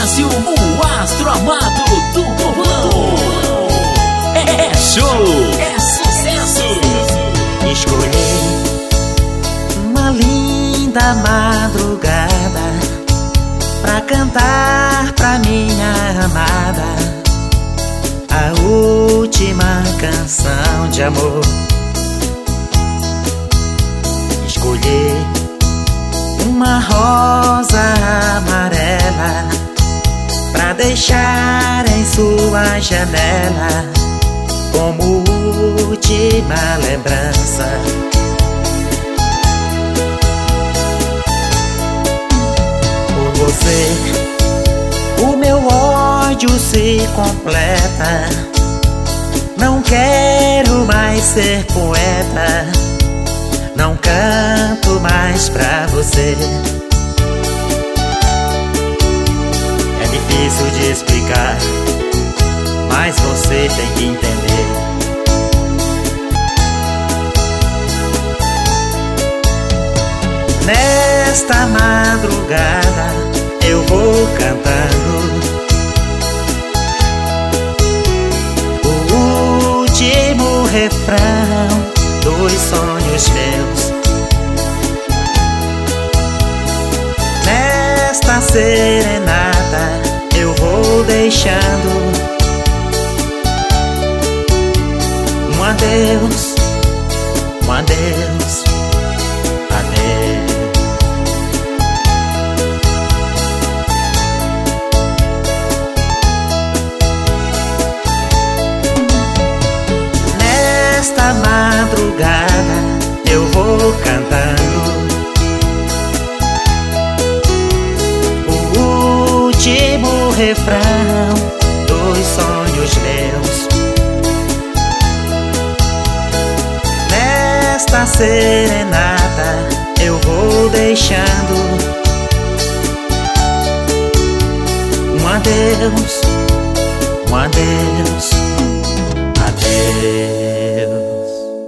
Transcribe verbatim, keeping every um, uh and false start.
Brasil, o astro amado do povão. É, é show, é sucesso. Escolhi uma linda madrugada pra cantar pra minha amada a última canção de amor. Escolhi uma rosa amarela pra deixar em sua janela como última lembrança. Por você, o meu ódio se completa. Não quero mais ser poeta, não canto mais pra você. É difícil de explicar, mas você tem que entender. Nesta madrugada eu vou cantando o último refrão dos sonhos meus. Nesta serenata eu vou deixando um adeus, um adeus, adeus. Nesta madrugada eu vou cantando o último refrão dos sonhos meus. Nesta serenata eu vou deixando um adeus, um adeus, adeus.